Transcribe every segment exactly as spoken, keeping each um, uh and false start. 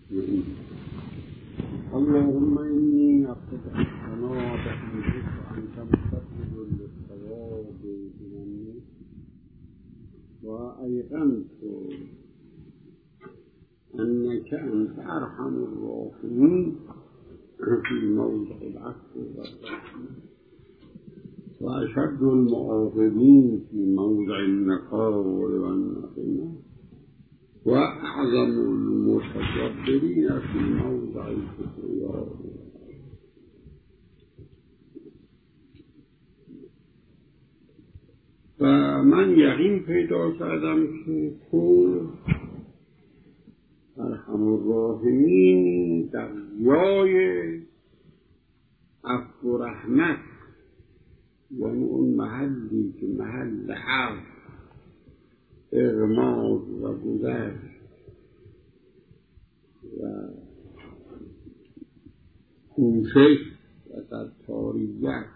اللهم إني أقصد الثناء بحمدك وأنت مستقبل للثواب بمنك وأيقنت أنك أنت أرحم الراحمين في موضع العفو والرحمة وأشد المعاقبين في موضع النقاء والنقمة وأعظم المتجبرين في موضع الكبرياء. فمن یقین پیدا کردم که تو ارحم الراحمین دریای عفو و رحمت، یعنی اون محلی که محل عفو، اغماض و گذشت و کوشش و ستاریت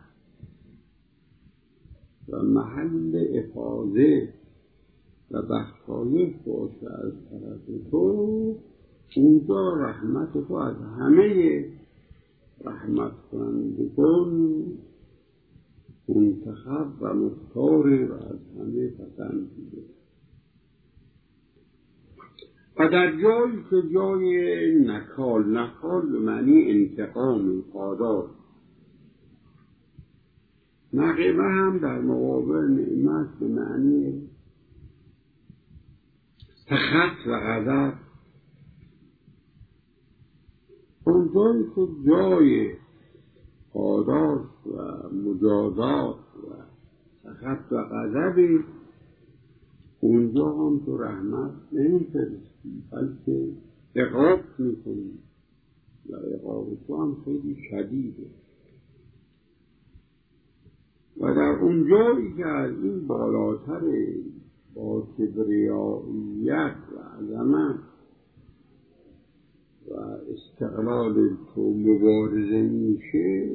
و محل افاظه و بخشایش باشه از طرف تو، اونجا رحمت تو از همه رحمت کنندگان منتخب و مختاره و از همه پسندیده. و در جایی که جای نکال، نکال به معنی انتقام، پاداش، نقمه هم در مقابل نعمت به معنی سخط و غضب. اون جایی که جای پاداش و مجازات و سخط و غضبی، اونجا هم تو رحمت نمی‌فرستی، بلکه عقاب میکنی و عقاب تو هم خیلی شدیده. و در اون جایی که از این بالاتر با کبریاییت و عظمت و استقلال تو مبارزه میشه،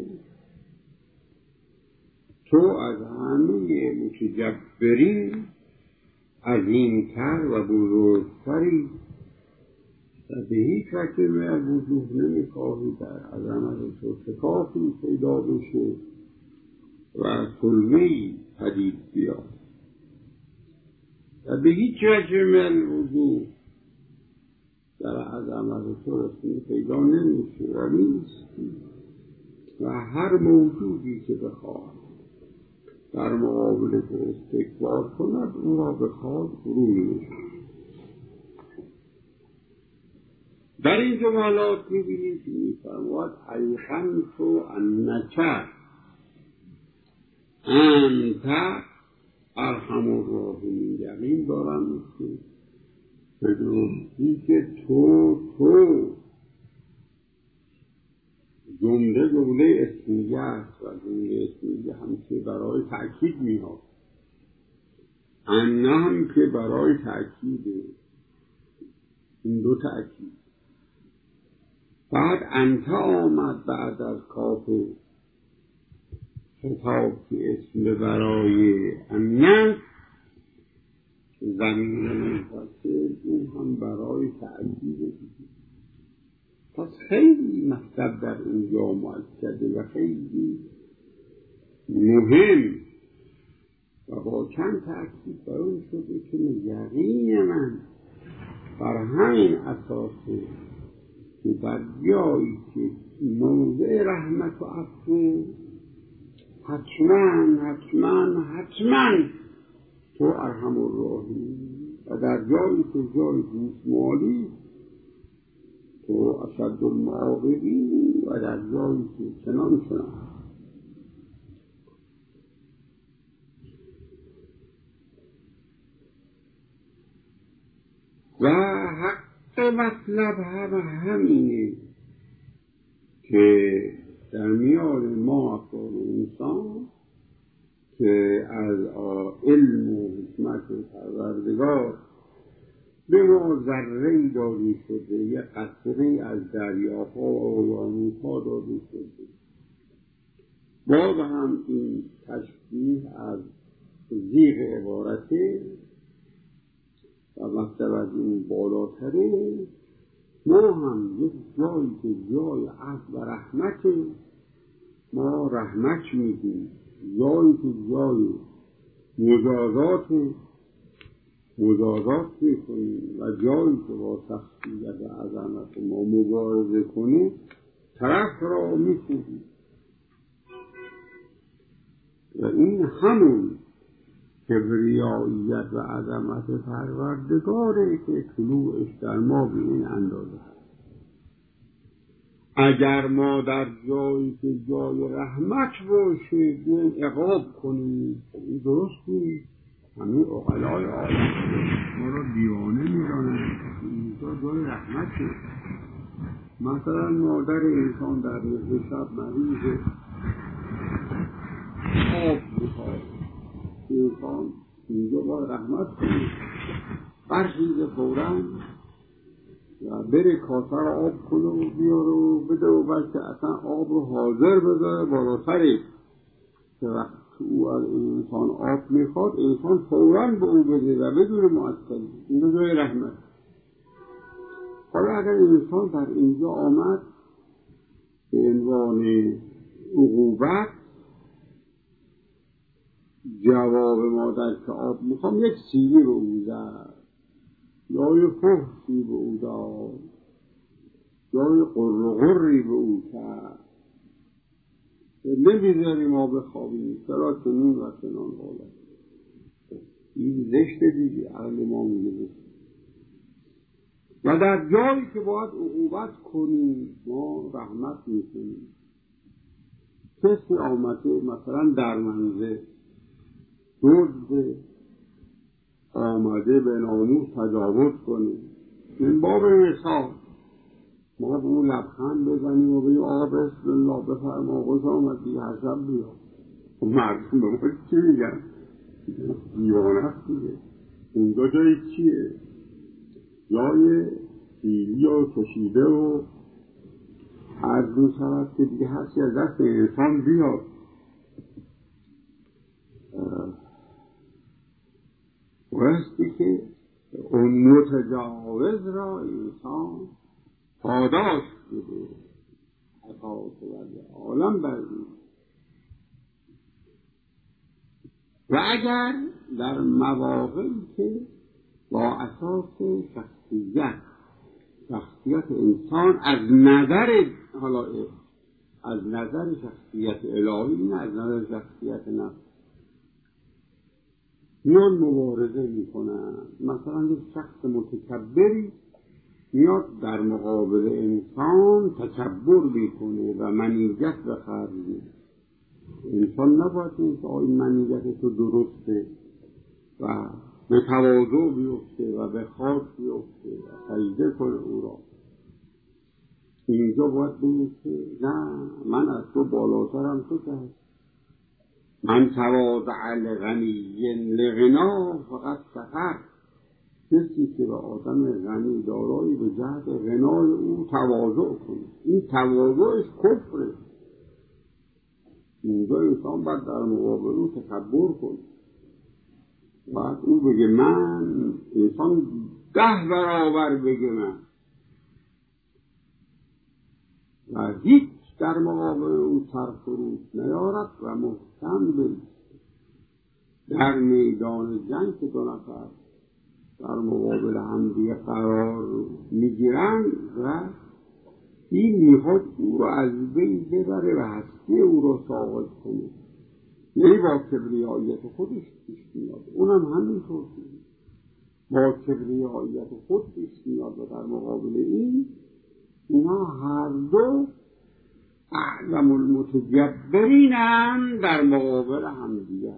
تو از همه متجبرین عظیمتر و بزرگتری و به هیچ وجه از وجود نمیخواهی در عظمت تو شکافی پیدا بشه و سلمه‌ای پدید بیاد و به هیچ وجه من وجود در عظمت تو رسمی پیدا نمیشه و نیستی. و هر موجودی که بخواد در مقابل تو استکبار کند، اون را بخواد فرو می‌ریزد. در این جملات می‌بینیم که می‌فرماید ایقنت انک انت ارحم الراحمین، یقین دارم که به درستی که تو تو جمله جمله اسمیه است و جمله اسمیه هم که برای تأکید میاد، انه هم که برای تأکیده، این دو تأکید. بعد انت آمد بعد از کاف خطاب که اسم برای انه زمین منفصل، اون هم برای تأکیده. پس خیلی مطلب در اینجا مؤکده و خیلی مهم و با چند تأکید بیان شده که یقین من بر همین اساسه که در جایی که موضع رحمت و عفو، حتما حتما حتما تو ارحم الراحمین، و در جایی که جای گوشمالی تو اشد المعاقبین، و در جایی که چنان چنان. و حق مطلب هم همینه که در میان ما افراد انسان که از علم و حکمت پروردگار به ما ذره‌ای داده شده، یک قطره‌ای از دریاها و اقیانوس‌ها داده شده. باز هم این تشبیه از زیغ عبارته و مطلب از این بالاتره ما هم یک جایی که جای عفو و رحمت، ما رحمت میدیم، جایی که جای مجازات مجازات میکنیم و جایی که با شخصیت و عظمت ما مبارزه کنیم طرف را میکنیم. و این همون کبریاییت و عظمت پروردگاره که طلوعش در ما به این اندازه هست. اگر ما در جایی که جای رحمت باشه بیایم عقاب کنیم، این درست نیست. همه عقلای عالم ما را دیوانه می‌دانند. اینجا جای رحمته. مثلا مادر انسان در نصف شب مریضه، آب می‌خواد، انسان اینجا باید رحمت کنه، برخیزه فوراً و بره کاسه رو آب کنه و بیاره و بده و بلکه اصلا آب رو حاضر بذاره بالا سرش که وقت او از انسان آب میخواد انسان فوراً به او بده و بدون معطلی. اینجا جای رحمت. حالا اگر انسان در اینجا آمد به عنوان عقوبت، جواب مادر که آب میخوام یک سیلی به او زد یا یک فحشی به او داد یا یک قرقری به او کرد، نمیذاری ما بخوابیم، چرا چنین و چنان حالت. این زشته دیگه، عقل ما میگه. و در جایی که باید عقوبت کنیم ما رحمت میکنیم. کسی آمده مثلا در منزل دزد آمده به ناموس تجاوز کنه، این باب مثال ما به اون لبخند بزنیم و بگیم آقا بسم الله بفرما خوش آمدی هر شب بیا. مردم به ما چی میگن؟ دیوانه است دیگه. اونجا جای چیه؟ جای سیلی و کشیده و عرض می شود که دیگه هرچی از دست انسان بیاد. بایستی که اون متجاوز را انسان پاداش بده، عطا شود عالم بردید. و اگر در مواقعی که با اساس شخصیت شخصیت انسان از نظر حالا از نظر شخصیت الهی نه از نظر شخصیت نفس میان مبارزه میکنن، مثلا یک شخص متکبری میاد در مقابل انسان تکبر میکنه و منیت به خرج میده. انسان نباید اینکه این منیت تو درسته و به تواضع بیفته و به خاک بیفته و سجده کنه او را. اینجا باید بگیم که نه، من از تو بالاترم، تو که هست. من تواضع لغنی لغنا فقط سفر. کسی که به آدم غنی دارایی به جهت غنای او تواضع کنه، این تواضعش کفره. اینجا انسان باید در مقابل او تکبر کنه، باید او بگه من، انسان ده برابر بگه من و هیچ در مقابل او سرفروش نیارد و محکم بایسته. در میدان جنگ که دو نفر در مقابل هم دیگه قرار میگیرن و این میخواد او رو از بین ببره و هستی او رو ساقط کنه، یعنی با کبریاییت خودش پیش میاد. اونم همینطور با کبریاییت خود پیش میاد و در مقابل این اینا هر دو اعظم المتجبرینن در مقابل هم دیگه.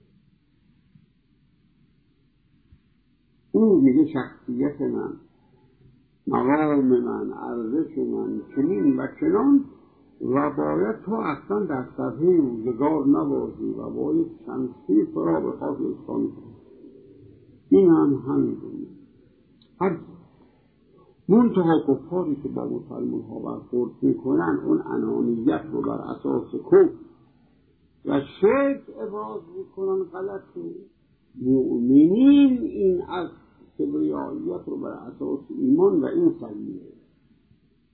او میگه شخصیت من، مقام من، ارزش من چنین و چنان و باید تو اصلا در صفحه روزگار نباشی و باید شمسی فرا به خاک اسلام کنی. این هم همین کنی. هر منتها کفاری که با مسلمان ها برخورد میکنن اون انانیت رو بر اساس کفر و شرک ابراز میکنن غلطه. مؤمنین این از کبریاییت رو بر اساس ایمان و این صحیحه.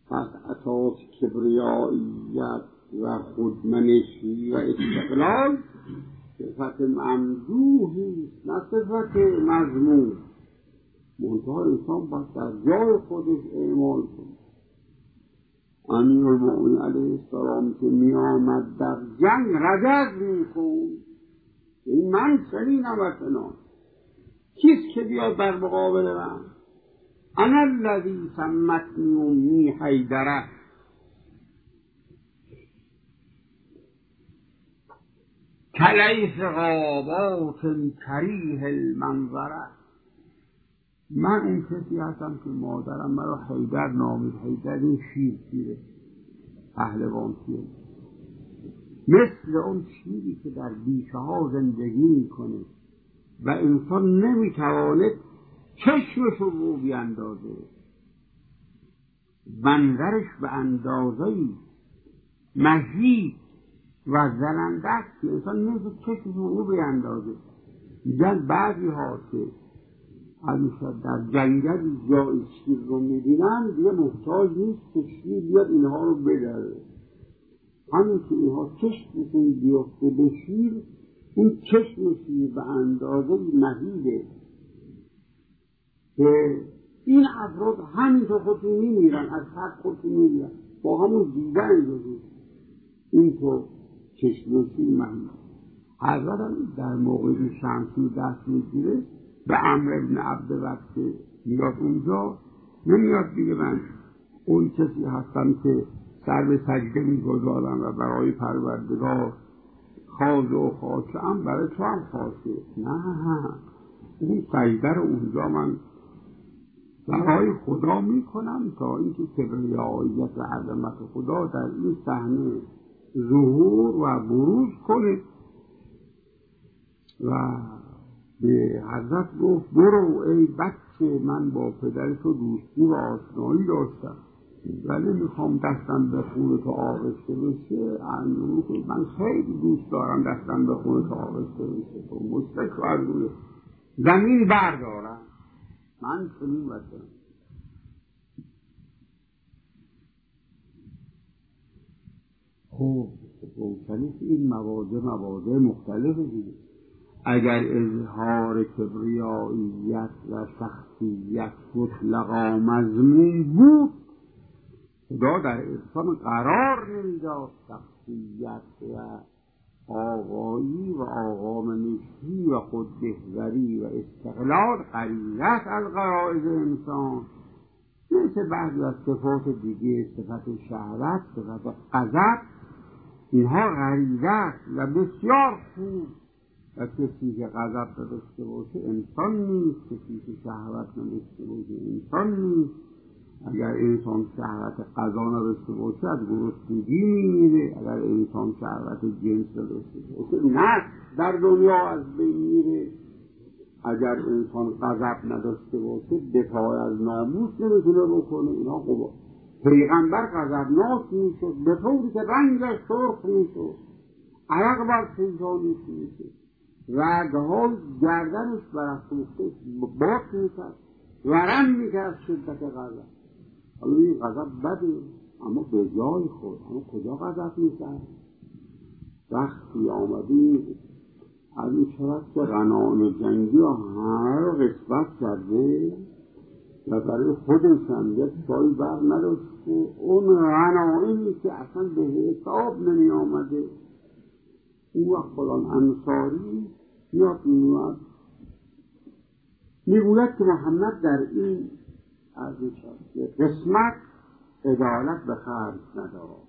پس اساس کبریاییت و خودمنشی و استقلال صفت ممدوحی نه صفت مذموم. منتها انسان باید در جای خودش اعمال کنه. امیرالمؤمنین علیه السلام که می آمد در جنگ رجز می خوند، این من چنینم و چنان، کیست که بیاد در مقابل من؟ انا الذی سمتنی امی حیدره. کلیس غابات کریه المنظره. من اون کسی هستم که مادرم مرا حیدر نامید. حیدر این شیر شیره پهلوان شیر، مثل اون شیری که در بیشه ها زندگی میکنه و انسان نمیتواند چشمش رو بیاندازه. منظرش به اندازه‌ای مهیب و زننده است که انسان نمیشه چشمش رو بیاندازه. میگن بعضی ها که همیشه در جنگل جای شیر رو میبینن دیگه محتاج نیست که شیر بیاد اینها رو بدره. همین که اینها چشمشون بیفته به شیر، اون چشم شیر به اندازه مهیبه که این افراد همینطور خودشون میمیرن، از حق خودشون میمیرن با همون دیدن جزید اینطور چشم شیر مهیبه. حضرت هم در موقع شمشیر دست میگیره به عمرو بن عبدالوهاب که میاد اونجا، نمیاد دیگه من اون کسی هستم که سر به سجده میگذارم و برای پروردگار خاضع و خاشعم، برای تو هم خاصه. نه، اون سجده رو اونجا من برای خدا میکنم تا اینکه کبریاییت و عظمت خدا در این صحنه ظهور و بروز کنه. و به حضرت گفت برو ای بچه، من با پدر تو دوستی و آشنایی داشتم ولی میخوام دستم به خون تو آغشته بشه. من خیلی دوست دارم دستم به خون تو آغشته بشه، تو مشرک رو از روی زمین بردارم. من چنین بچم. خب روشنی که این مواضع مواضع مختلفه دیگه. اگر اظهار کبریاییت و شخصیت مطلقا مذموم بود، خدا در انسان قرار نمیداد شخصیت و آقایی و آقامنشی و خودبهوری و استقلال غریزت از غرایز انسان، مثل بعضی از صفات دیگه، صفت شهوت، صفت غضب، اینها غریزت و بسیار خوب. و کسی که غضب نداشته باشه انسان نیست، کسی که شهوت نداشته باشه انسان نیست. اگر انسان شهوت غذا نداشته باشه از گرسنگی میمیره. اگر انسان شهوت جنس نداشته باشه نه در دنیا از بین میره. اگر انسان غضب نداشته باشه دفاع از ناموس نمیتونه بکنه. اینا خوبه. پیغمبر غضبناک میشد به طوری که رنگش سرخ میشد، عرق بر پیشانیش میشد، رگهای گردنش برافروخته باد میکرد، ورم میکرد شدت غضب. حالا این غضب بده اما به جای خود. اما کجا غضب میکرد؟ وقتی آمدی از این شرط که غنایم جنگی ها همه رو قسمت کرده و برای خودش هم یک چای بر نداشته، اون غنایمی که اصلا به حساب نمی آمده. اون وقت فلان انصاری میاد میاد میگوید که محمد در این از این قسمت عدالت به خرج ندارد.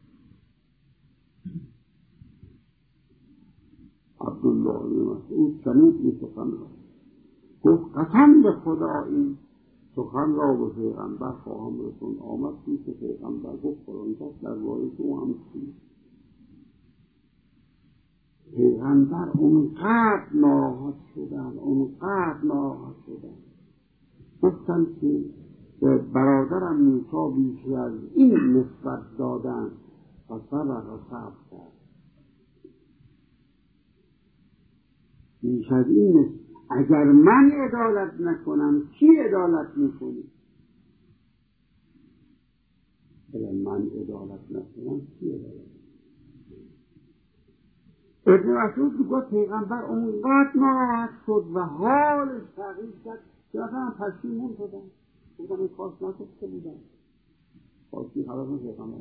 عبدالله بن مسعود شنید این سخن را، گفت قسم به خدا این سخن را به پیغمبر خواهم رسوند. آمد پیش پیغمبر گفت فلان کس در باره تو هم چیست؟ پیغمبر اونقدر ناراحت شدن اونقدر ناراحت شدن گفتن که برادرم موسی بیشی از این نسبت دادن و صبر را صبر کرد. بیش از این نسبت اگر من عدالت نکنم کی عدالت میکنی؟ اگر من عدالت نکنم چی عدالت؟ ابن مسعود میگه پیغمبر اونقدر ناراحت شد و حالش تغییر کرد که مثلا پشیمون شدن، بودن این کاش نکشته بودن، کاشی خلاص پیغمبر.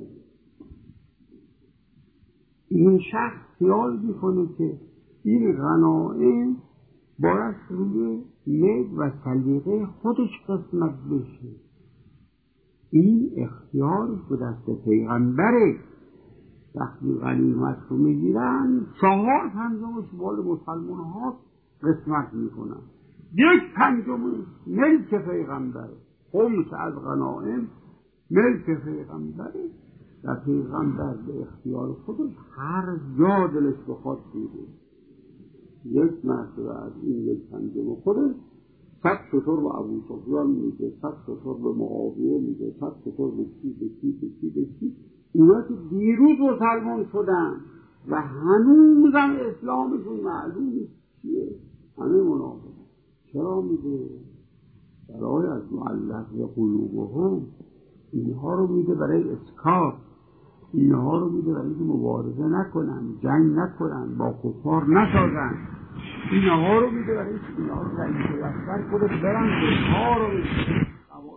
این شخص خیال میکنه که این غنائم باید روی مید و سلیقه خودش قسمت بشه. این اختیارش به دست پیغمبره. وقتی غنیمت رو میگیرن چهار پنجمش مال مسلمان ها قسمت میکنن، یک پنجمش ملک پیغمبره، خمس از غنائم ملک پیغمبره و پیغمبر به اختیار خودش هر جا دلش بخواد میده. یک مرتبه از این یک پنجم خودش صد شتر به ابو سفیان میده، صد شتر به معاویه میده، صد شتر به کی به کی به کی به کی. اینا که دیروز مسلمان شدن و هنوزم اسلامشون معلوم نیست چیه، همه منافق. چرا میده؟ برای از معلق قلوبهم، اینها رو میده برای اسکات، اینها رو میده برای که مبارزه نکنن، جنگ نکنن، با کفار نسازن. اینها رو میده برای که اینها رو رئیس لشکر خودت برن کفار رو میده.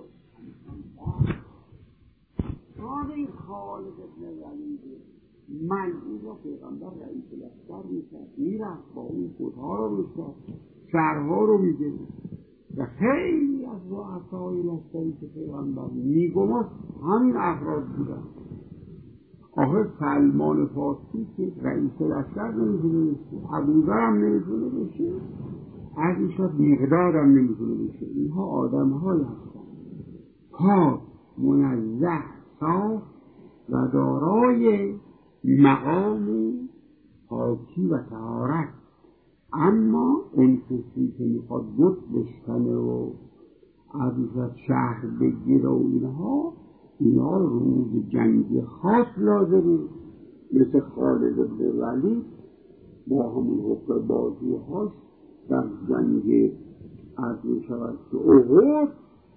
آن این خالق ابن ولیده من این را پیغمبر رئیس لشکر میکرد، میرفت با اون کفار رو میکرد، شهرها رو میده و خیلی از رؤسای لشکری که پیغمبر میگمست همین افراد بودن. آخه سلمان فارسی که رئیس لشکر نمیتونه بشه، ابوذر هم نمیتونه بشه، از ایشا مقداد هم نمیتونه بشه. اینها آدم های هستن پاک، منزه، صاف و دارای مقام پاکی و طهارت. اما اون کسی که میخواد بت بشکنه و عزیزت شهر بگیره و اینها اینها روز جنگی خاص لازمه، مثل خالد بن ولید با همون حکم بازی هاش در جنگ از می شود که احد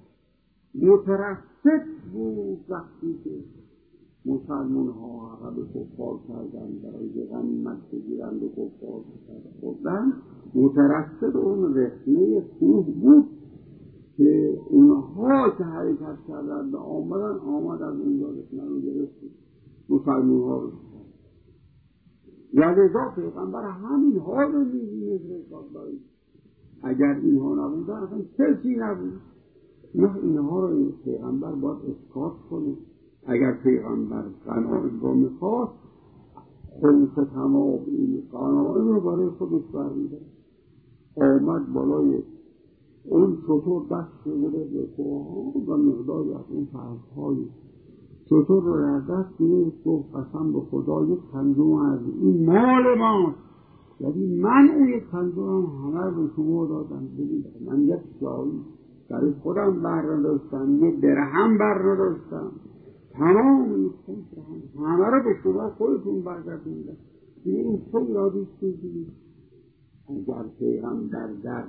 مترصد بود. وقتی که مسلمان ها عقب کفار کردن برای غنیمت بگیرند و کفار خوردن، مترصد اون رسمه کوه بود که اونها که حرکت کردن به آمدن آمد از اونجا رسمه رو گرفت مسلمان ها رو شد. و لذا پیغمبر همین ها رو می‌بینه برای اگر اینها نبودن اصلا کسی نبود. نه اینها رو پیغمبر باید اسکات کنه. اگر پیغمبر غنائم رو میخواد خمس تمام این غنائم رو برای خودش برمی‌داره. آمد بالای اون شطور دست شده به کوها و مقداری از اون فرق‌های شطور رو در دست گرفت، گفت قسم به خدا یک پنجم از این مال ماست، یعنی من اون یک پنجم هم همه رو به شما دادم. ببینید من یک جایی برای خودم بر نداشتم، یک درهم بر نداشتم، تمام این خمس همه رو به شما خودتون برگردوندم. این خود یادیش بگید اگر پیغمبر در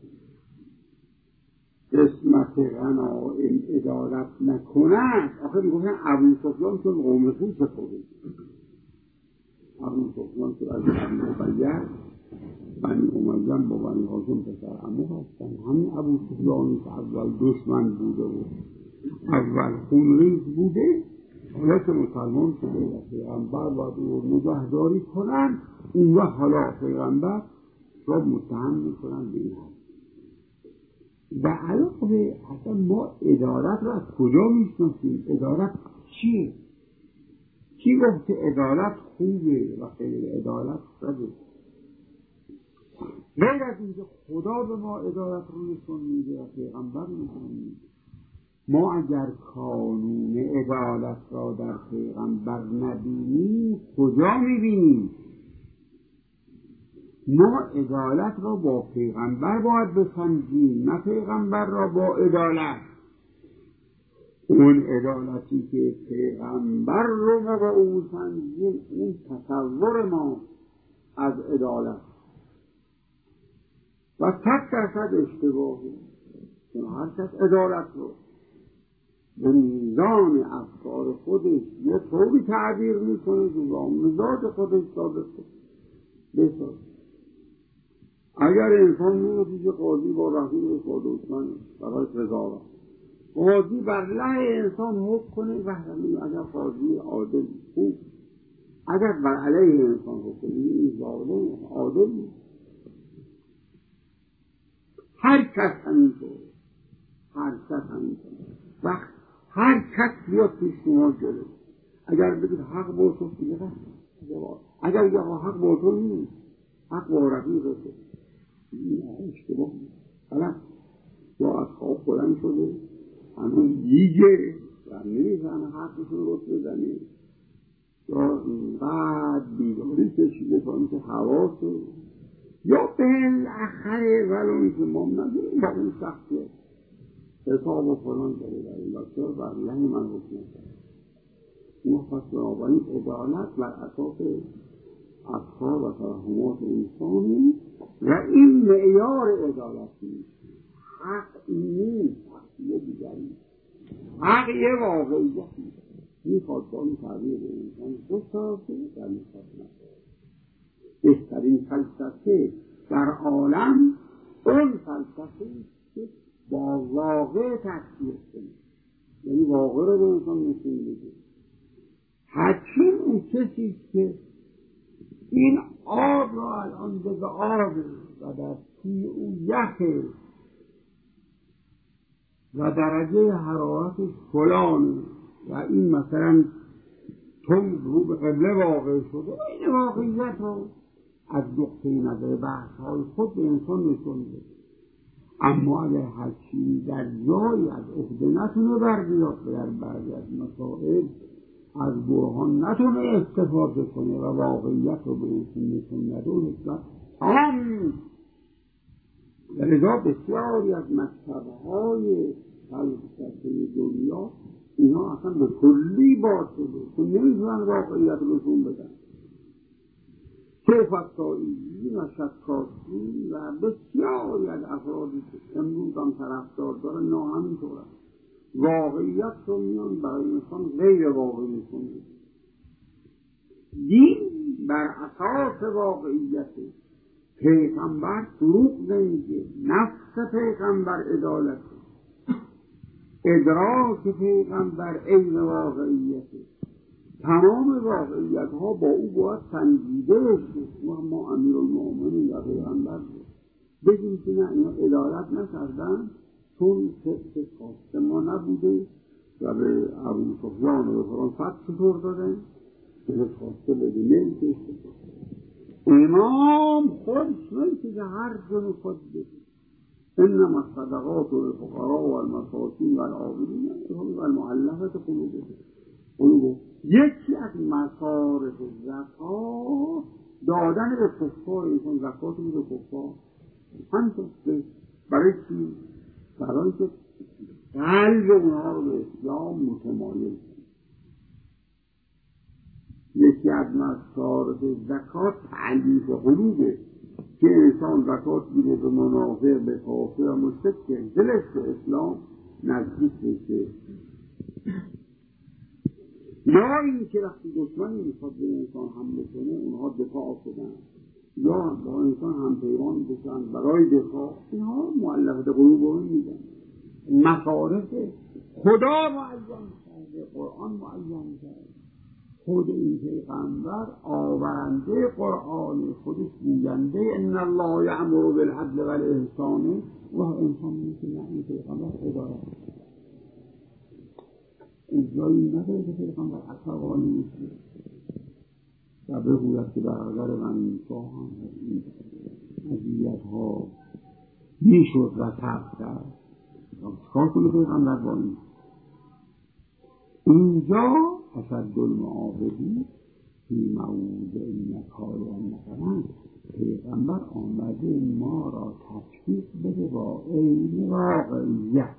قسمت غنائم عدالت نکنند، آخه میگوشن ابو سفیان چون قوم خوش خوده، ابو سفیان که از بنی امیه بنی امیه با بنی هاشم پسر عمو هستن. همین ابو سفیانی که اول دشمن بوده و اول خونریز بوده، حالا که مسلمان شده و پیغمبر باید او نگهداری کنن، اون وقت حالا پیغمبر را متهم میکنن به این هست. و علاقه اصلا ما عدالت را از کجا میشناسیم؟ عدالت چیه؟ کی گفت که عدالت خوبه و غیر عدالت بده؟ غیر از اینکه خدا به ما عدالت رو نشون میده و پیغمبر نشون میده. ما اگر قانون عدالت را در پیغمبر نبینیم کجا میبینیم؟ ما عدالت را با پیغمبر باید بسنجیم، نه پیغمبر را با عدالت. اون عدالتی که پیغمبر رو ما با اون سنجیم، اون تصور ما از عدالت و صد درصد اشتباهی. چون هر کس عدالت رو به میزان افکار رفتار خودش یه طوری تعبیر میکنه که با مزاج خودش ثابت بسازه. اگر انسان میره پیش قاضی با رفیقش با دشمنش برای قضاوت، قاضی بر علیه انسان حکم کنه و اگر قاضی عادل خوب، اگر بر علیه انسان حکم کنه این ظالم عادل نیست. هر کس همینطور، هر کس همینطور وقت هر کس بیاد پیش شما جلو، اگر بگید حق با تو دیگه، اگر بگید حق با تو نیست، حق با رفیقته، اشتباه حالا یا از خواب بلند شده همون دیگه و نمیزنه حقشون رو بزنه، یا اینقدر بیداری کشیده تا اینکه حواسه، یا بالاخره ولو که ما نداریم با اون شخصیت حساب و فلان داره در این بچه بر لحی من حکم کرد. ما پس بنابراین عدالت بر اساس افکار و توهمات انسانی و این معیار عدالت نیست. حق نیست، حق یه دیگری، حق یه واقعیت نیست. میخواد با این تعبیر انسان بسازه و میخواد نکنه. بهترین فلسفه در عالم اون فلسفه که با واقع تفسیر کنه، یعنی واقع رو به انسان نشون بده. حکیم اون کسی که این آب را الان به آب و در توی اون یخه و درجه حرارتش فلانه و این مثلا تون رو به قبله واقع شده، این واقعیت رو از نقطه نظر بحث های خود به انسان نشون بده. اما اگر حکیم در جایی از عهده نتونه برگیاد در بعضی از مسائل از برهان نتونه استفاده کنه و واقعیت رو به انسان نشون نده، اون حکمت تمام. لذا بسیاری از مکتب‌های فلسفه دنیا اینا اصلا به کلی باطله، که نمیتونن واقعیت رو نشون بدن. کیف‌الطائیین و شکاکین و بسیاری از افرادی که امروز هم طرفدار داره اینا همینطورن، واقعیت رو میان برای انسان غیر واقعی نشون میدن. دین بر اساس واقعیت، پیغمبر دروغ نمیگه، نفس پیغمبر عدالت، ادراک پیغمبر عین واقعیته. تمام واقعیت ها با او باید سنجیده بشه. ما ما امیرالمومنین یا پیغمبر بگیم که نه اینا عدالت نکردن چون فقه خاص ما نبوده و به ابو سفیان و فران فتح چطور دادن که خواسته بده نمیشه. امام خودش نمیشه که هر جن خود بده. انما الصدقات للفقراء والمساکین والعاملین والمؤلفة قلوبهم. یکی از مصارف زکات دادن به کفار، اینکه زکات میده کفار همینطور برای چی؟ برای که قلب اونها رو به اسلام متمایل کنه. یکی از مصارف زکات تعلیف قلوبه که انسان زکات میده به منافع به کافر و مشرک که دلش به اسلام نزدیک بشه. یا این که وقتی دشمنی میخواد به انسان حمله کنه اونها دفاع کنن یا با انسان هم پیمان بشن برای دفاع، اینها مؤلفه قلوبهم میدن. مصارف خدا معین کرده، قرآن معین کرده، خود این پیغمبر آورنده قرآن، خودش گوینده ان الله یأمر بالعدل والاحسان و انسان میگه این پیغمبر عدالت اجرایی نداره که پیغمبر عصبانی میشه و بگوید که برادر من این شاه هم این عذیت ها میشد و تب کرد چکار کنه پیغمبر با این. اینجا اشد المعاقبین فی موضع نکایا مثلا پیغمبر آمده ما را تشخیص بده با عین واقعیت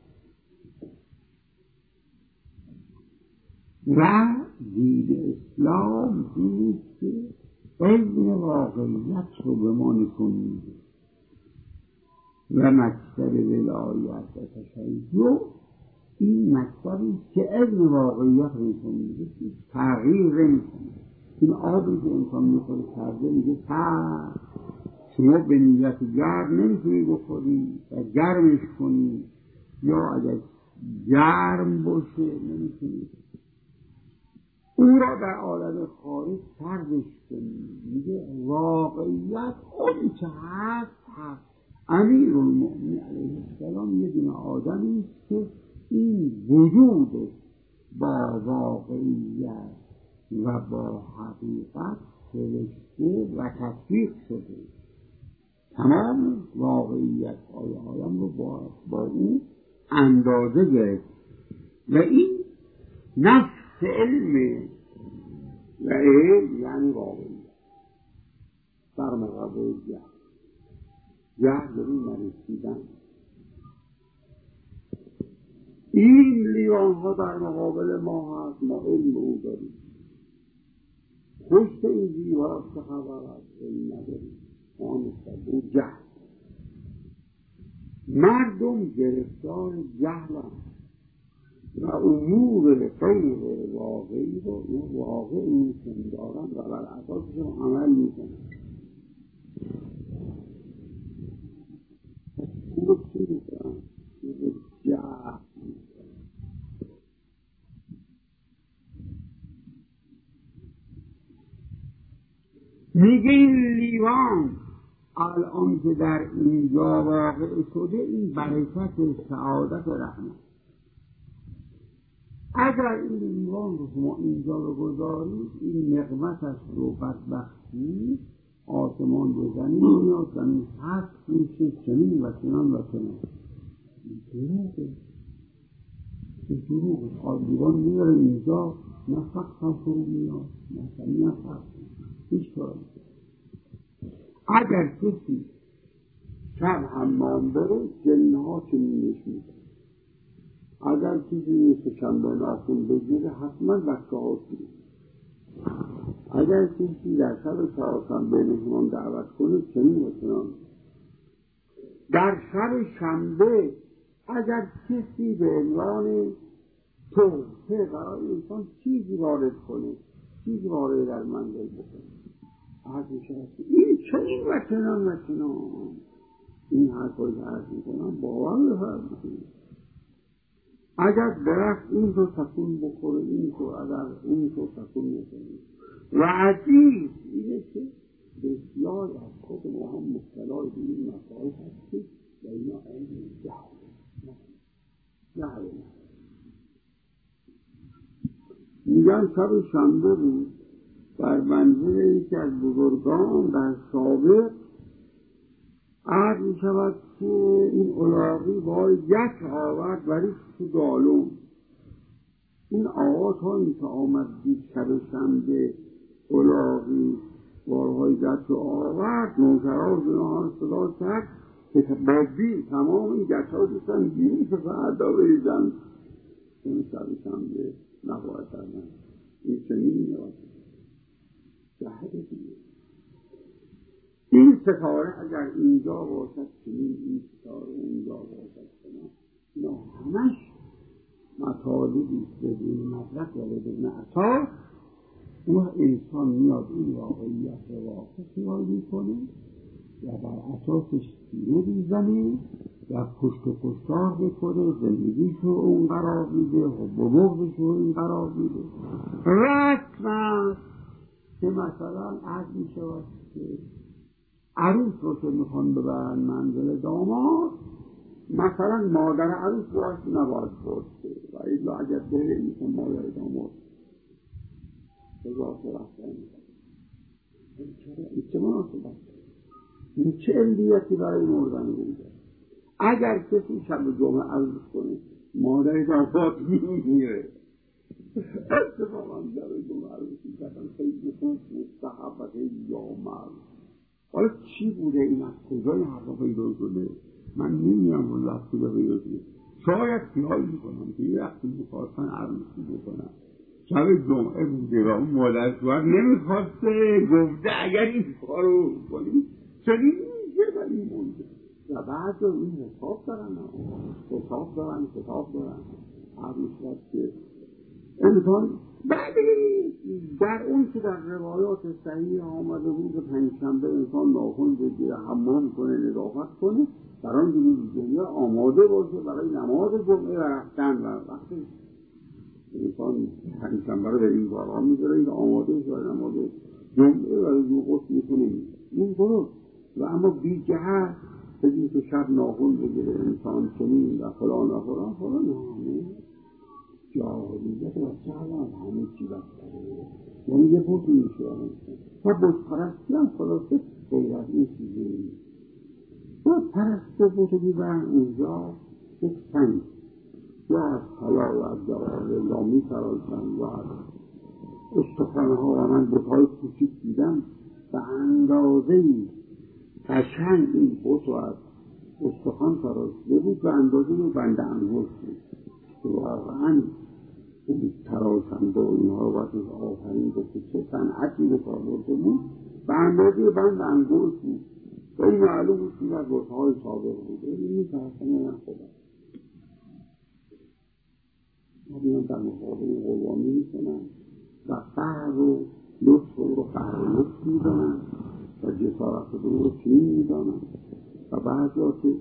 و دین اسلام دینی که عین واقعیت رو به ما نشون میده و مکتب ولایت و تشیع این مطلبی که علم واقعیت نشون میده تغییر نمیکنه. این آبی که انسان میخوره کرده میگه تا شما به نیت گرم نمیتونی بخوری و گرمش کنی، یا اگر گرم باشه نمیتونی او را در عالم خارج سردش کنی. میگه واقعیت اون چه هست هست. امیرالمؤمنین علیه السلام یه دونه آدمی است که این وجود با واقعیت و با حقیقت فرشته و تطبیق شده. تمام واقعیت های عالم رو با, با این اندازه گرفت و این نفس علم و علم یعنی واقعیت در مقابل جهل. جهل رو نرسیدن. این لیوان ها در مقابل ما هست، ما علم رو داریم. پشت این دیوار چه خبر هست؟ علم نداریم. آن او جهل. مردم گرفتار جهل هست و امور غیر واقعی رو اون واقع میکنن دارن و بر اساسشون عمل میکنن. این رو چی میکنن؟ این رو جهل میکنن. میگه این لیوان الان که در اینجا واقع شده این برکت سعادت و رحمت. اگر این لیوان رو شما اینجا رو گذارید این نقمتش رو بدبختی آسمان بزنید یا زمین هست میشه چنین و چنان و چنان. این دروغه. این دروغه. آن لیوان میاره اینجا نه سقف هم فرو میاد نه زمین هم هست هیچ کار. اگر کسی شب حمام بره جنها چنینش میده. اگر کسی نیست شنبه ناخن بگیره حتما بچه ها شده. اگر کسی در شب چهارشنبه مهمان دعوت کنه چنین و چنان. در شب شنبه اگر کسی به عنوان تحفه برای انسان چیزی وارد کنه، چیزی وارد در منزل بکنه، عرض میشه این چنین و چنان و چنان. این حرفایی که عرض میکنم باور بفرمایید. اگر درخت این رو سکون بخوره این رو اگر این رو سکون میکنه. و عجیب اینه که بسیار از خود ما هم مبتلا به این مسائل هستیم و اینا علم جهل جهل. میگن شب شنبه بود در منزل یکی از بزرگان در سابق عرض می شود که این الاغی بار یک آورد برای تو دالون. این آقا تا این که آمد دید شب شنبه الاغی بارهای گچ رو آورد نوکران جناها رو صدا کرد که با بیل تمام این گچ ها دیستن بیلی که فردا بریزن. این شب شنبه نباید کردن. این چنین میاد جهد دیگه. این ستاره اگر اینجا باشد چنین این ستاره اینجا باشد چنین. اینا همش مطالبی بدون مدرک و بدون اساس اون انسان میاد این واقعیت واقع خیال میکنه و بر اساسش تیره میزنه و پشت و پشتار بکنه زندگیش رو اون قرار میده و ببغضش رو این قرار میده. رسم است که مثلا عرض میشود که عروس رو که میخوان ببرن منزل داماد مثلا مادر عروس باید نباید برده و ایلا اگر بره میکن مادر داماد بزار که رفتن این چه مناسبت این چه علیتی برای مردن بوده. اگر کسی شب جمعه عروس کنه مادر داماد میره اتفاقا شب جمعه عروس میکنن خیلی خوب مستحب و خیلی جامع. حالا چی بوده این از کجای حرفا پیدا شده من نمیدونم اون وقتی به پیدا شده. شاید خیال میکنم که یه وقتی میخواستن عروسی بکنن شب جمعه بوده و اون مادر شوهر نمیخواسته گفته اگر این کارو کنیم چنین میشه و این مونده و بعد این حساب دارن حساب دارن کتاب دارن هر میشود که انسان بعد در اون که در روایات صحیح آمده روز پنجشنبه انسان ناخن بگیره، حمام کنه، نظافت کنه، در آن روز جمعه آماده باشه برای نماز جمعه و رفتن. و وقتی انسان پنجشنبه رو در این کارها میذاره که آماده شده نماز جمعه و روز غسل میکنه، این درست. و اما بی جهت بگیم که شب ناخن بگیره انسان چنین و فلان و فلان فلان همه جاهلیت و جهل همه چی بدتره، یعنی یه بوتی میشه و بتپرستی هم خلاصه غیر از این چیزی نیست. بتپرستی بوتی بیبرن اونجا یک سنگ یا از طلا و از جواهر یا می‌تراشن و از استخوان‌ها و من بت‌های کوچیک دیدم به اندازه‌ای قشنگ این بت رو از استخوان تراشیده بود به اندازه بند انگشت بود. واقعاً این تراشنده و اینها وقتی آفرین بود که چه صنعتی به کار برده بود به اندازه بند انگشت بود و این معلوم بود که از بت‌های سابق بود. این می‌تراشن من خدا مدیون در مقابل قربانی میکنن و قهر و لطف رو قهر و لطف میدانن و جسارت رو رو چین میدانن و بعد جا که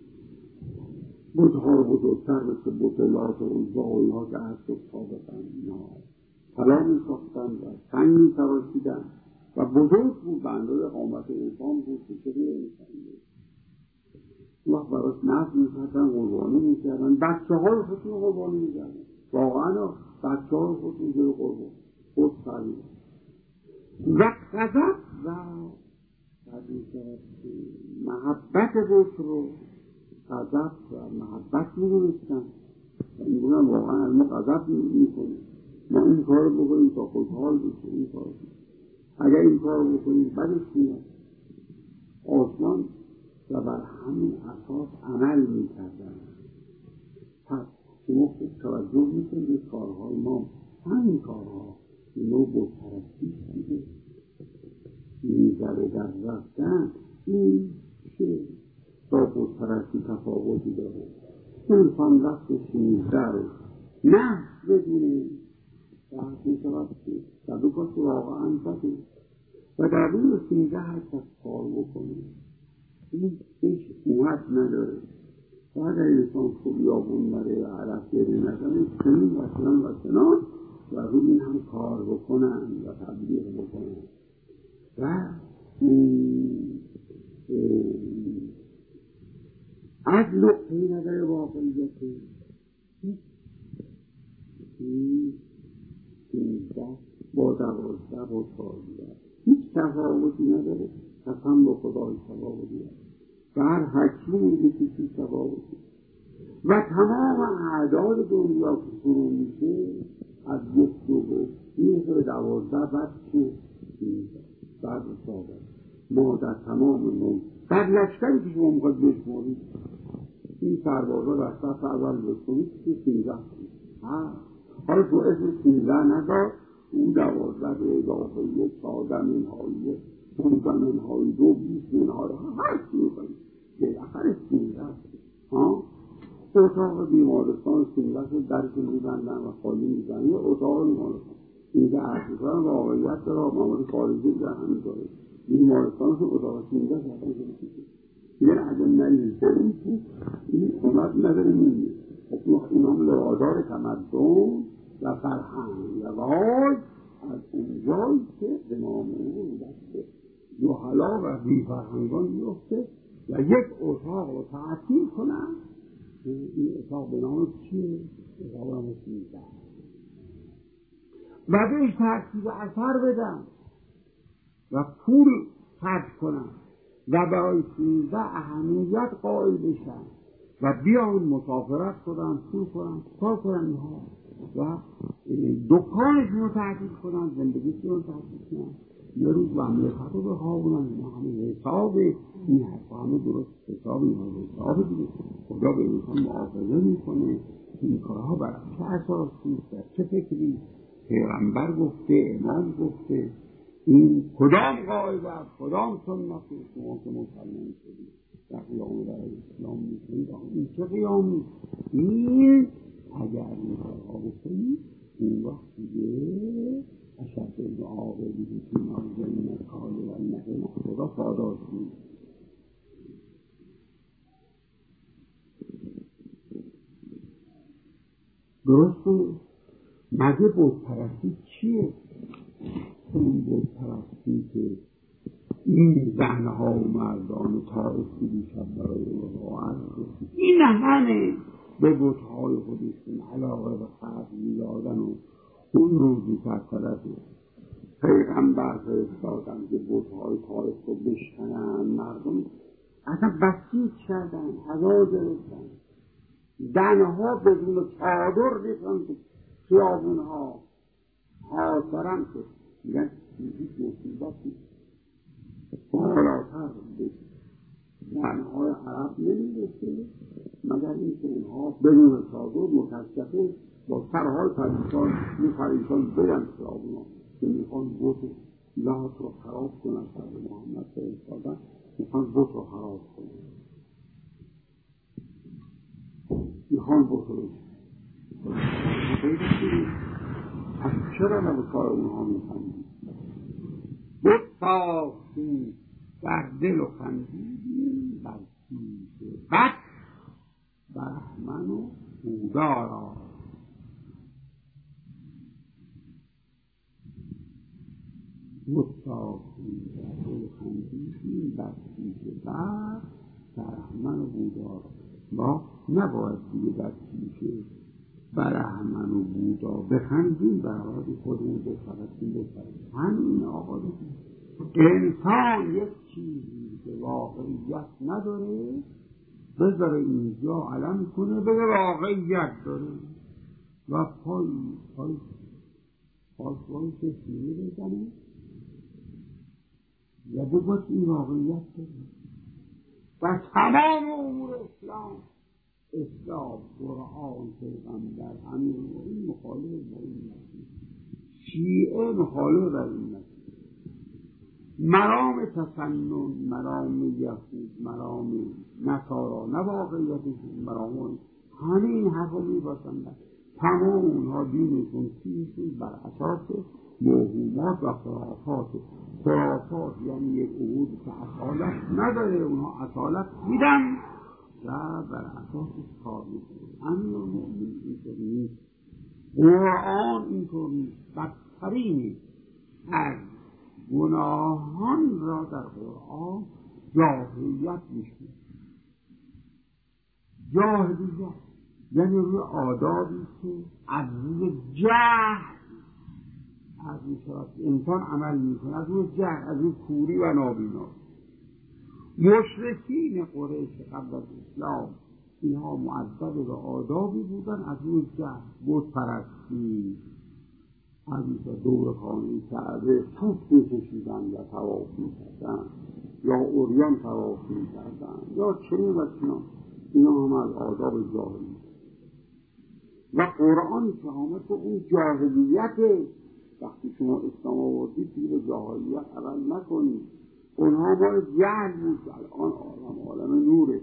بودها رو بزرگتر مثل بطلات و اوزا و اینها که از شد سابقن اینا طلا میساختن و سنگ میتراشیدن و بزرگ بود به اندازه قامت انسان بود که چه روی انسان بود. وقت براش نفت میکردن، قربانی میکردن، بچه های خودشون رو قربانی میکردن، واقعا بچه های خودشون رو قربان خود فرید و غضب و محبت بوت رو غضب و محبت میدونستن و میگونن واقعا علمه غضب میکنه ما این کار رو بکنیم تا خوشحال بشه. این کار اگر این کار رو بکنیم بدش میاد. آسمان و بر همین اساس عمل میکردن. پس شما خوب توجه میکنید به کارهای ما همین کارها نوع بتپرستی دیگه میذاره در رفتن این چه با بتپرستی تفاوتی داره. انسان وقت شنیده رو نه بدونه وقت میشود که در دو کاس واقعا بده و در روی شنیده هر کس کار بکنه این هیچ اومد نداره. و اگر انسان خوب یابون نره و عرف گری نکنه چنین و چنان و چنان و روی این هم کار بکنن و تبلیغ بکنن و از نقطه نظر واقعیت با دوازده با چهارده هیچ تفاوتی نداره. قسم با خدای تفاوتی نداره و هر حکمی به کسی تفاوتی و تمام اعداد دنیا که شروع میشه از یک دو بود میشه به دوازده بعد چه بعد سابق ما در تمام نوع در لشکری که شما میخواد بشمارید این سربازها در صف اول بشمارید که سینزده حالا تو اسم سینزده ندار اون دوازده به اضافه یک چهارده منهای یک پونزده منهای دو بیست منهای هر چی میکنید بالاخره سینزده ها اتاق بیمارستان سینزده شد درشون میبندن و خالی میزنن یا اتاق بیمارستان اینجا ارزشان واقعیت داره معمولی خارجی در همین داره بیمارستان شد اتاق سینزده شدن شده یه اگه نریز داریم که این اومد نداره میگه این هم لوازار تمدن و فرهنگ و وای از اونجایی که به نام اون دسته جهلا و بیفرهنگان میفته و یک اتاق رو تعطیل کنن. این اتاق به نام چیه؟ اتاق نام سینزده و بهش ترتیب اثر بدن و پول خرج کنن و برای سینزده اهمیت قائل بشن و بیان مسافرت کنن پول کنن کار کنن اینها و دکانشون رو تعطیل کنن زندگیشون رو تعطیل کنن یه روز و عملیت رو بخوابونن اینا همه حساب این حرفا همه درست حساب این حساب دیگه خدا به انسان محافظه میکنه این کارها بر چه اساسی در چه فکری پیغمبر گفته امام گفته این کدام قاعده است کدام سنت شما که مسلمان شدید در قیام در اسلام میکنید این چه قیامی این اگر این کارها بکنید اون وقت دیگه اشد المعاقبین فی نازل نکال و نهی خدا پاداش می‌ده. درسته؟ مگه بت پرستی چیه؟ اون بت پرستی که این زنها و مردان طائفی دیشب برای الله عرض رسید، این همه به بت‌های خودشون علاقه و خرج می‌دادن و اون روزی سرسرت پیغمبر فرستادن که بت‌های طائف رو بشکنن، مردم اصلا بسیج کردن، هوا گرفتن، زنها بدون چادر ریختن تو خیابون‌ها، حاضرن که میگن هیچ مصیبتی بالاتر به زنهای عرب نمیرسه مگر اینکه اونها بدون چادر مکشفه با سرهای پریشان میپریشان برن خیابون‌ها که میخوان بت لات رو خراب کنن. سر محمد فرستادن میخوان بت رو خراب کنن، میخوان بت رو پس چرا نبکار اونها میخندید؟ بت ساختیم در دل و خندیدیم بر پیش بد بهمن و بودارا. بت ساختیم در دل و خندیدیم بر پیش بد بهمن و بودارا. ما نباید دیگه در پیش برهمن و بودا بخندیم، برای خودمون بفرستیم بفرستیم. همین آقا انسان یک چیزی که واقعیت نداره بذاره اینجا علم کنه بگه واقعیت داره و پای پای پای پای کشیده بزنه یا بگوید این واقعیت داره. و تمام امور اسلام اسلام قرآن پیغمبر امیر المؤمنین مخالف با این نسید، شیعه مخالف با این نسید، مرام تسنن، مرام یهود، مرام نصارا، نه واقعیتشون مرام همه این حرفا میباشند. تمام اونها دینشون چیزشون بر اساس موهومات و خرافات. خرافات یعنی یک امور که اصالت نداره، اونها اصالت میدن و بر اساسش کار میکنه. امیر المؤمنین اینطور نیست، قرآن اینطور نیست. بدترین از گناهان را در قرآن جاهلیت میشه. جاهلیت یعنی روی آدابی که از روی جهل از میشود انسان عمل میکنه، از روی جهل، از روی کوری و نابینا. مشرکین قریش قبل از اسلام اینها مؤدب به آدابی بودن، از روی جهل بت پرستی، از میشود دور خانه کعبه توپ میکشیدن یا طواف میکردن یا عریان طواف میکردن یا چنین و چنان. اینا هم از آداب جاهلی و قرآن که آمد تو اون جاهلیت. وقتی شما اسلام آوردید دیگه به جاهلیت عمل نکنید. اونها ما جهل بود، الان عالم عالم نوره.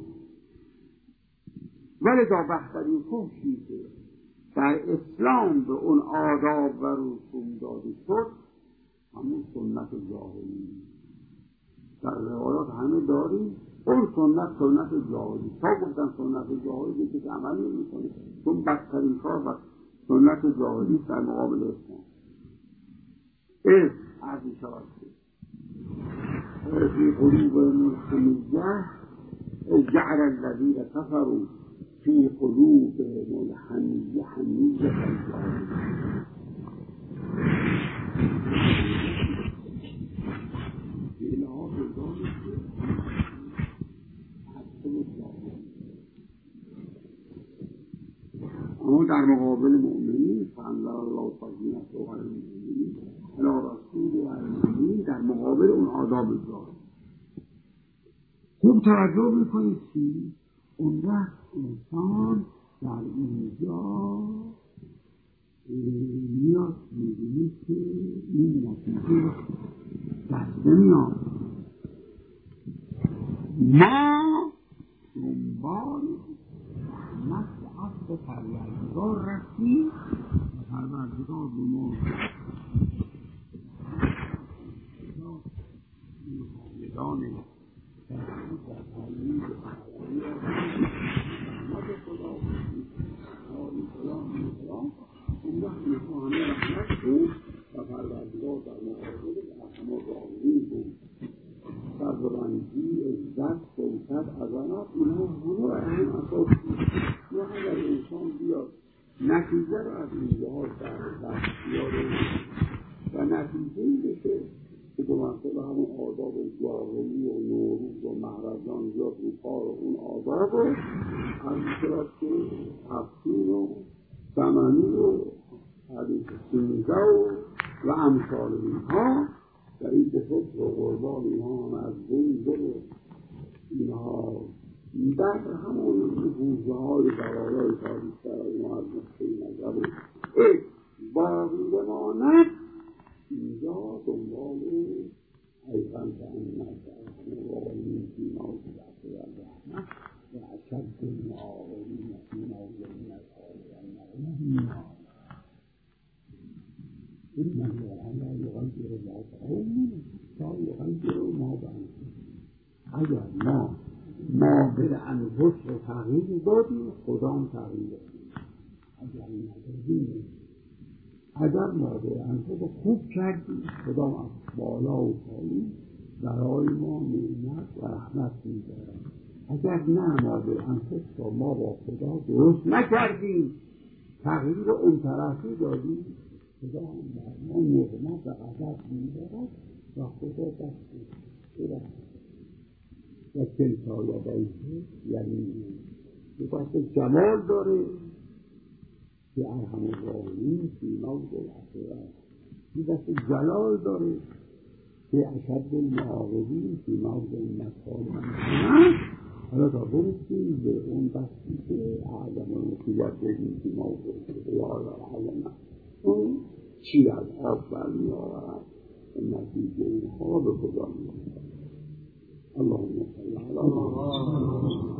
ولی تا بهترین خوشی که در اسلام به اون آداب و رسوم داده شد همون سنت جاهلی. در روایات همه داریم اون سنت سنت جاهلی. تا گفتن سنت جاهلی که عمل نمی کنید، چون بدترین کار و سنت جاهلی در مقابل اسلام. از از می شود فی قلوب الحمیة جعل الذین کفروا فی قلوبهم الحمیة حمیة الجاهلیة. اما در مقابل مؤمنین فانزل الله سکینته علی المؤمنین علی رسوله و علی المؤمنین، در مقابل اون آداب جاهلی. خوب توجه میکنید که اون وقت انسان در اینجا میاد میبینید که این نتیجه دست نمیاد. ما دنبال رحمت عفو پروردگار منصب همون آداب جاهلی و نوروز و مهرجان یا روپار و اون آداب و از صورت که هفتین و سمنی و حدیث سینزه و و امثال اینها و این فطر و قربان اینها هم از بین بره. اینها در همون حوزه های برای تاریخ برای ما از نقطه نظر ایک باقی بماند اینجا دنبال ایقن که این نظر و این دینا و دفعه الرحمت و اشد المعاقلین فی موضعین الحال این منظر الله یغیر ما قوم تا یغیر ما بانفسهم. اگر ما ما به انفس رو تغییر دادیم خدا هم تغییر دادیم. اگر ندادیم اگر ما به انفس خوب کردیم خدا هم از بالا و پایین برای ما نعمت و رحمت می‌دهد. اگر نه ما به انفس رو ما با خدا درست نکردیم تغییر اون طرفی دادیم خدا هم بر ما نعمت و غضب می‌دهد و خدا دست می‌دهد. و کلتا یدیه یعنی یه دست جمال داره که ارحم الراحمین فی موضع الاخره، یه دست جلال داره که اشد المعاقبین فی موضع المسائل. حالا تا برسیم به اون دستی که اعظم المصیبتین فی موضع الاخره اون چی از آب برمی آورد نتیجه اینها به خدا می آورد. اللهم صل على محمد.